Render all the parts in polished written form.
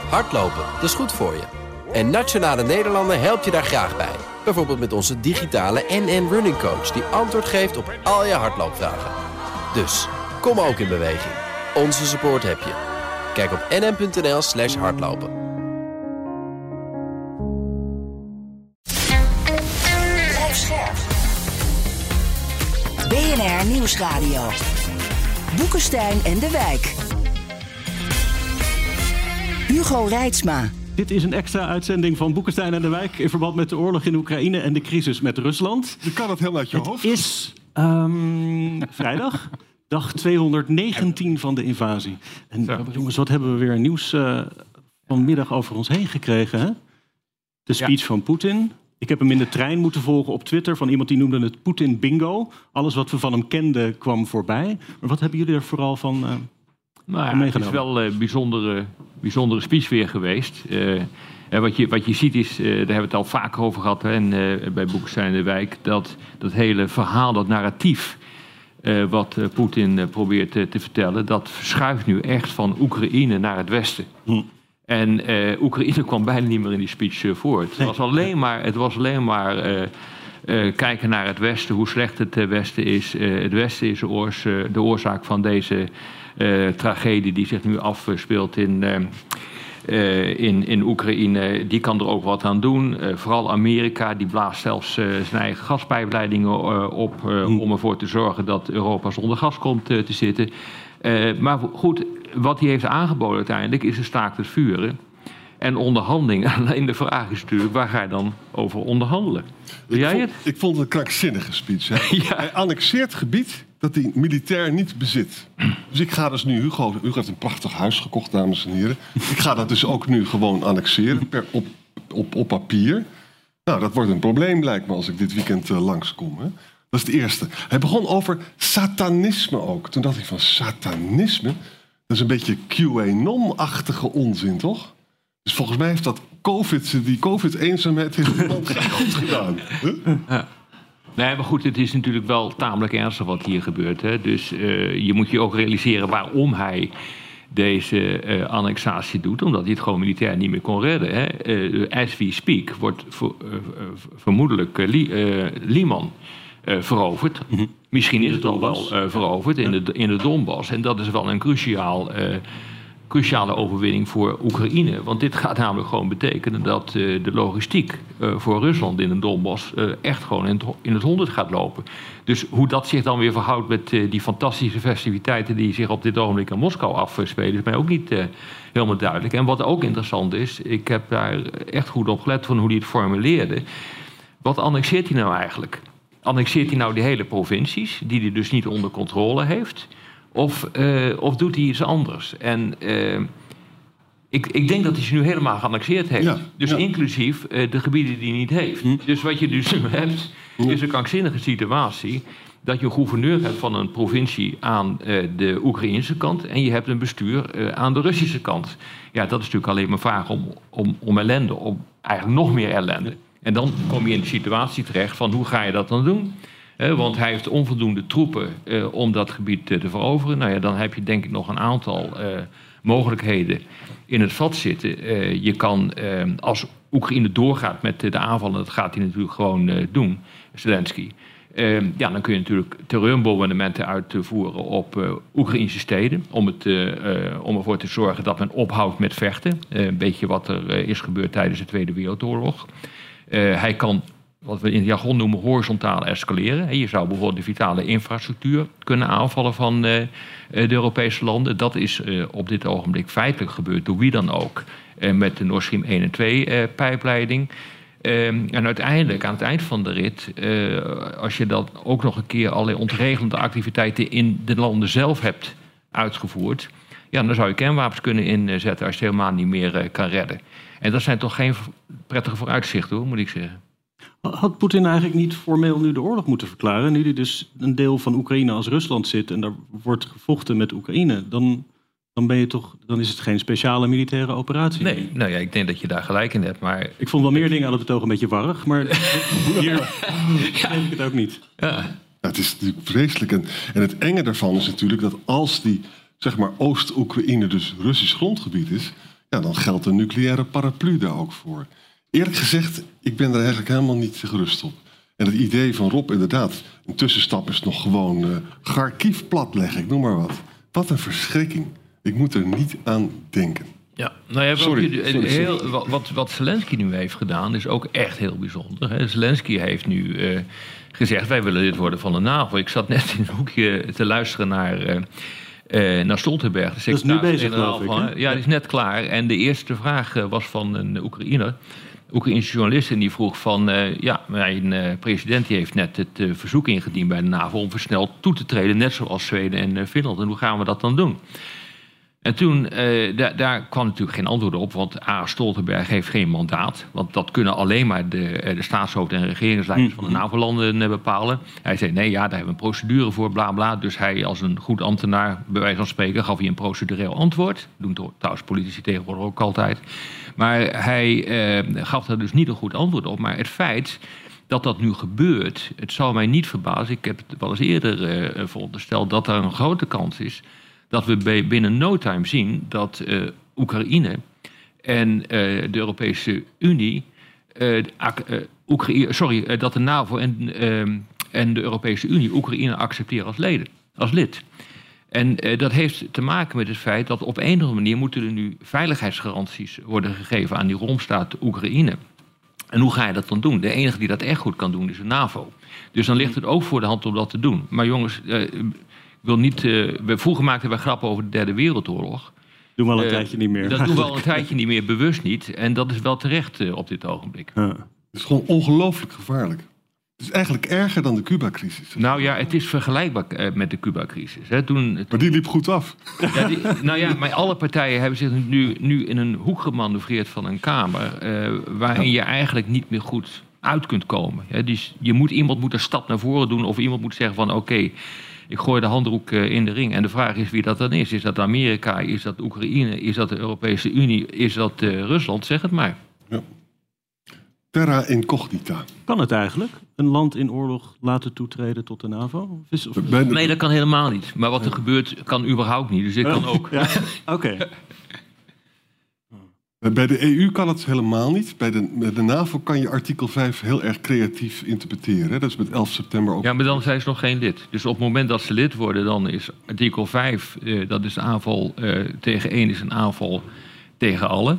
Hardlopen, dat is goed voor je. En Nationale Nederlanden helpt je daar graag bij. Bijvoorbeeld met onze digitale NN Running Coach... die antwoord geeft op al je hardloopvragen. Dus, kom ook in beweging. Onze support heb je. Kijk op nn.nl/hardlopen. Blijf scherp. BNR Nieuwsradio. Boekenstein en de Wijk. Hugo Reitsma. Dit is een extra uitzending van Boekenstein en de Wijk... in verband met de oorlog in Oekraïne en de crisis met Rusland. Je kan het helemaal uit je hoofd. Het is vrijdag, dag 219 van de invasie. En jongens, wat hebben we weer nieuws vanmiddag over ons heen gekregen, hè? De speech van Poetin. Ik heb hem in de trein moeten volgen op Twitter... van iemand die noemde het Poetin bingo. Alles wat we van hem kenden kwam voorbij. Maar wat hebben jullie er vooral van... het is wel een bijzondere speech weer geweest. Wat je ziet is, daar hebben we het al vaker over gehad... bij Boekenstein en de Wijk, dat hele verhaal, dat narratief... wat Poetin probeert te vertellen... dat verschuift nu echt van Oekraïne naar het Westen. En Oekraïne kwam bijna niet meer in die speech voor. Het was alleen maar kijken naar het Westen, hoe slecht het Westen is. Het Westen is de oorzaak van deze... tragedie die zich nu afspeelt in Oekraïne, die kan er ook wat aan doen. Vooral Amerika, die blaast zelfs zijn eigen gaspijpleidingen op... om ervoor te zorgen dat Europa zonder gas komt te zitten. Maar goed, wat hij heeft aangeboden uiteindelijk is een staakt het vuren... en onderhandeling. Alleen de vraag is natuurlijk, waar ga je dan over onderhandelen? Ik vond het een krankzinnige speech. Hij annexeert gebied dat hij militair niet bezit. Dus ik ga dus nu, Hugo heeft een prachtig huis gekocht, dames en heren. Ik ga dat dus ook nu gewoon annexeren op papier. Nou, dat wordt een probleem, lijkt me, als ik dit weekend langskom. Hè. Dat is het eerste. Hij begon over satanisme ook. Toen dacht ik van satanisme? Dat is een beetje QAnon-achtige onzin, toch? Dus volgens mij heeft dat die COVID-eenzaamheid heeft iemand goed gedaan. Huh? Ja. Nee, maar goed, het is natuurlijk wel tamelijk ernstig wat hier gebeurt. Hè? Dus je moet je ook realiseren waarom hij deze annexatie doet. Omdat hij het gewoon militair niet meer kon redden. Hè? As we speak wordt vermoedelijk Liman veroverd. Mm-hmm. Misschien is het al wel veroverd in de Donbass. En dat is wel een cruciale overwinning voor Oekraïne. Want dit gaat namelijk gewoon betekenen dat de logistiek voor Rusland in de Donbass echt gewoon in het honderd gaat lopen. Dus hoe dat zich dan weer verhoudt met die fantastische festiviteiten die zich op dit ogenblik in Moskou afspelen, is mij ook niet helemaal duidelijk. En wat ook interessant is, ik heb daar echt goed op gelet van hoe hij het formuleerde. Wat annexeert hij nou eigenlijk? Annexeert hij nou die hele provincies, die hij dus niet onder controle heeft? Of doet hij iets anders? En ik denk dat hij ze nu helemaal geannexeerd heeft. Ja, dus inclusief de gebieden die hij niet heeft. Dus wat je dus nu hebt, is een krankzinnige situatie... dat je een gouverneur hebt van een provincie aan de Oekraïnse kant... en je hebt een bestuur aan de Russische kant. Ja, dat is natuurlijk alleen maar vraag om ellende, om eigenlijk nog meer ellende. En dan kom je in de situatie terecht van hoe ga je dat dan doen... Want hij heeft onvoldoende troepen om dat gebied te veroveren. Nou ja, dan heb je denk ik nog een aantal mogelijkheden in het vat zitten. Je kan, als Oekraïne doorgaat met de aanvallen... dat gaat hij natuurlijk gewoon doen, Zelensky... dan kun je natuurlijk terreurbombardementen uitvoeren op Oekraïnse steden... om ervoor te zorgen dat men ophoudt met vechten. Een beetje wat er is gebeurd tijdens de Tweede Wereldoorlog. Hij kan... wat we in het jargon noemen horizontaal escaleren. Je zou bijvoorbeeld de vitale infrastructuur kunnen aanvallen van de Europese landen. Dat is op dit ogenblik feitelijk gebeurd, door wie dan ook. Met de Nord Stream 1 en 2 pijpleiding. En uiteindelijk, aan het eind van de rit... als je dat ook nog een keer allerlei ontregelende activiteiten... in de landen zelf hebt uitgevoerd... ja, dan zou je kernwapens kunnen inzetten als je het helemaal niet meer kan redden. En dat zijn toch geen prettige vooruitzichten, hoor, moet ik zeggen. Had Poetin eigenlijk niet formeel nu de oorlog moeten verklaren? Nu hij dus een deel van Oekraïne als Rusland zit en daar wordt gevochten met Oekraïne, dan is het geen speciale militaire operatie. Nee, nou ja, ik denk dat je daar gelijk in hebt, maar... Ik vond wel meer dingen aan het betoog een beetje warrig, maar hier weet ik het ook niet. Ja, het is natuurlijk vreselijk. En het enge daarvan is natuurlijk dat als die, zeg maar, Oost-Oekraïne dus Russisch grondgebied is... ja, dan geldt een nucleaire paraplu daar ook voor. Eerlijk gezegd, ik ben er eigenlijk helemaal niet gerust op. En het idee van Rob, inderdaad, een tussenstap is nog gewoon Kharkiv platleggen, ik noem maar wat. Wat een verschrikking. Ik moet er niet aan denken. Ja, nou ja, wat Zelensky nu heeft gedaan is ook echt heel bijzonder. Hè. Zelensky heeft nu gezegd, wij willen lid worden van de NAVO. Ik zat net in een hoekje te luisteren naar Stoltenberg. Dat is nu bezig, geloof ik. Ja, die is net klaar. En de eerste vraag was van een Oekraïense journalist. En die vroeg van, mijn president die heeft net het verzoek ingediend bij de NAVO om versneld toe te treden, net zoals Zweden en Finland. En hoe gaan we dat dan doen? En toen, daar kwam natuurlijk geen antwoord op, want Stoltenberg heeft geen mandaat. Want dat kunnen alleen maar de staatshoofden en regeringsleiders van de NAVO-landen bepalen. Hij zei, nee, ja, daar hebben we een procedure voor, bla bla. Dus hij als een goed ambtenaar, bij wijze van spreken, gaf hij een procedureel antwoord. Dat doen trouwens politici tegenwoordig ook altijd. Maar hij gaf daar dus niet een goed antwoord op. Maar het feit dat dat nu gebeurt, het zou mij niet verbazen. Ik heb het wel eens eerder verondersteld dat er een grote kans is dat we binnen no time zien dat Oekraïne en de Europese Unie, dat de NAVO en de Europese Unie Oekraïne accepteren als lid. En dat heeft te maken met het feit dat op een of andere manier moeten er nu veiligheidsgaranties worden gegeven aan die romstaat Oekraïne. En hoe ga je dat dan doen? De enige die dat echt goed kan doen is de NAVO. Dus dan ligt het ook voor de hand om dat te doen. Maar jongens, vroeger maakten wij grappen over de Derde Wereldoorlog. Doen we al een tijdje niet meer. Dat doen we al een tijdje niet meer, bewust niet. En dat is wel terecht op dit ogenblik. Ja. Het is gewoon ongelooflijk gevaarlijk. Het is eigenlijk erger dan de Cuba-crisis. Nou ja, het is vergelijkbaar met de Cuba-crisis. Maar die liep goed af. Ja, maar alle partijen hebben zich nu in een hoek gemanoeuvreerd van een Kamer, waarin je eigenlijk niet meer goed uit kunt komen. Dus iemand moet een stap naar voren doen, of iemand moet zeggen van oké, ik gooi de handdoek in de ring. En de vraag is wie dat dan is. Is dat Amerika? Is dat Oekraïne? Is dat de Europese Unie? Is dat Rusland? Zeg het maar. Ja. Terra incognita. Kan het eigenlijk? Een land in oorlog laten toetreden tot de NAVO? Nee, dat kan helemaal niet. Maar wat er gebeurt, kan überhaupt niet. Dus ik kan ook. Ja. Oké. Bij de EU kan het helemaal niet. Bij de NAVO kan je artikel 5 heel erg creatief interpreteren. Dat is met 11 september ook. Ja, maar dan zijn ze nog geen lid. Dus op het moment dat ze lid worden, dan is artikel 5... dat is de aanval tegen één, is een aanval tegen allen.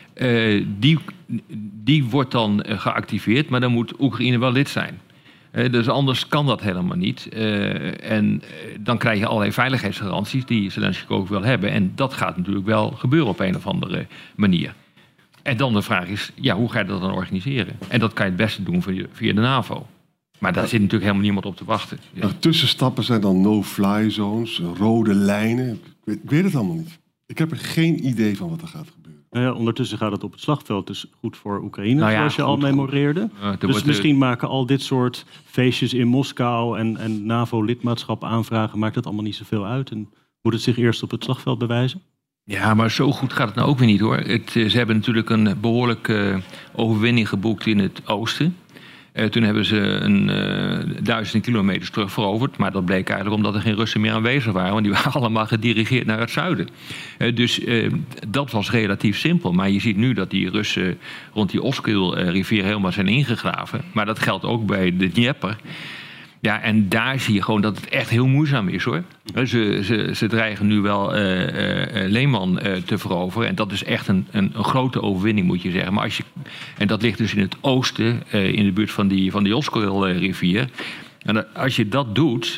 Die wordt dan geactiveerd, maar dan moet Oekraïne wel lid zijn. Dus anders kan dat helemaal niet. En dan krijg je allerlei veiligheidsgaranties die Zelensky ook wil hebben. En dat gaat natuurlijk wel gebeuren op een of andere manier. En dan de vraag is, hoe ga je dat dan organiseren? En dat kan je het beste doen via de NAVO. Maar daar zit natuurlijk helemaal niemand op te wachten. Ja. Tussenstappen zijn dan no-fly zones, rode lijnen. Ik weet het allemaal niet. Ik heb er geen idee van wat er gaat gebeuren. Ondertussen gaat het op het slagveld dus goed voor Oekraïne, zoals je al memoreerde. Dus misschien maken al dit soort feestjes in Moskou en NAVO-lidmaatschap aanvragen, maakt het allemaal niet zoveel uit. En moet het zich eerst op het slagveld bewijzen? Ja, maar zo goed gaat het nou ook weer niet hoor. Ze hebben natuurlijk een behoorlijke overwinning geboekt in het oosten. Toen hebben ze 1000 kilometers terug veroverd. Maar dat bleek eigenlijk omdat er geen Russen meer aanwezig waren. Want die waren allemaal gedirigeerd naar het zuiden. Dus dat was relatief simpel. Maar je ziet nu dat die Russen rond die Oskil-rivier helemaal zijn ingegraven. Maar dat geldt ook bij de Dnieper. Ja, en daar zie je gewoon dat het echt heel moeizaam is hoor. Ze dreigen nu wel Leeman te veroveren. En dat is echt een grote overwinning moet je zeggen. Maar en dat ligt dus in het oosten, in de buurt van die Oskil-rivier. En als je dat doet,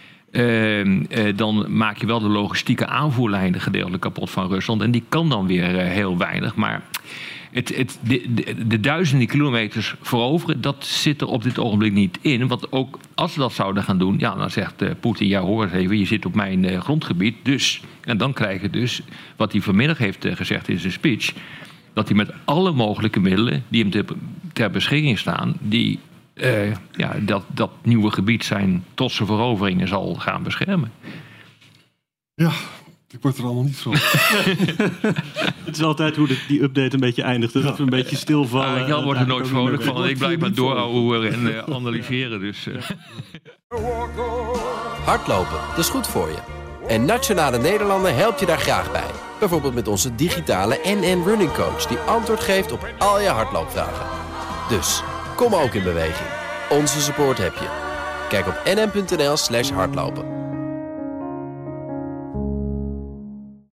dan maak je wel de logistieke aanvoerlijnen gedeeltelijk kapot van Rusland. En die kan dan weer heel weinig. Maar de duizenden kilometers veroveren, dat zit er op dit ogenblik niet in. Want ook als ze dat zouden gaan doen, dan zegt Poetin, ja hoor eens even, je zit op mijn grondgebied. Dus, en dan krijg je dus, wat hij vanmiddag heeft gezegd in zijn speech, dat hij met alle mogelijke middelen die hem ter beschikking staan, dat nieuwe gebied zijn trotse veroveringen zal gaan beschermen. Ja. Ik word er allemaal niet zo. Het is altijd hoe die update een beetje eindigt. Dat we een beetje stilvallen. Jan wordt er nooit vrolijk van. Ik blijf maar doorhouden en analyseren. Dus. Hardlopen, dat is goed voor je. En Nationale Nederlanden helpt je daar graag bij. Bijvoorbeeld met onze digitale NN Running Coach die antwoord geeft op al je hardloopvragen. Dus, kom ook in beweging. Onze support heb je. Kijk op nn.nl/hardlopen.